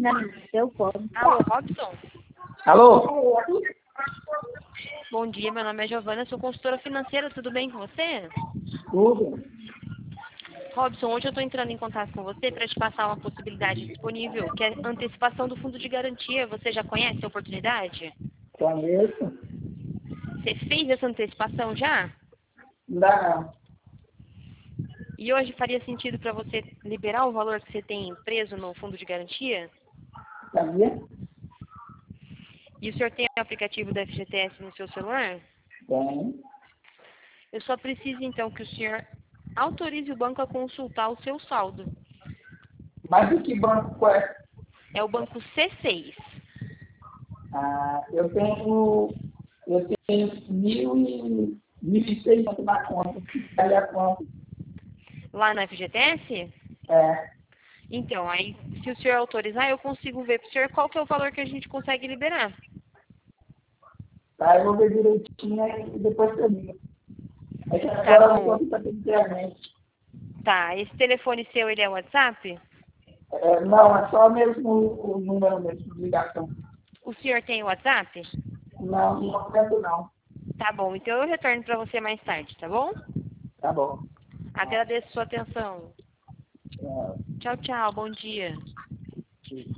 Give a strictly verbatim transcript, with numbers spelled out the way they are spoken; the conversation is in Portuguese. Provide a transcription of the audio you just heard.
Eu posso. Alô, Robson? Alô? Bom dia, meu nome é Giovana, sou consultora financeira, tudo bem com você? Tudo. Robson, hoje eu estou entrando em contato com você para te passar uma possibilidade disponível, que é a antecipação do fundo de garantia. Você já conhece a oportunidade? Conheço. Você fez essa antecipação já? Ainda não. E hoje faria sentido para você liberar o valor que você tem preso no fundo de garantia? Sabia? E o senhor tem o aplicativo da F G T S no seu celular? Tem. Eu só preciso, então, que o senhor autorize o banco a consultar o seu saldo. Mas o que banco é? É o banco C seis. Ah, eu tenho, eu tenho mil e, mil e seiscentos na conta. Aí a conta. Lá na F G T S? É. Então, aí, se o senhor autorizar, eu consigo ver para o senhor qual que é o valor que a gente consegue liberar. Tá, eu vou ver direitinho aí e depois eu ligo. É que Tá agora eu bom. vou fazer internet. Tá, esse telefone seu, ele é WhatsApp? É, não, é só mesmo o, o número mesmo de ligação. O senhor tem WhatsApp? Não, não aguento não. Tá bom, então eu retorno para você mais tarde, tá bom? Tá bom. Agradeço sua atenção. É, Tchau, tchau, bom dia.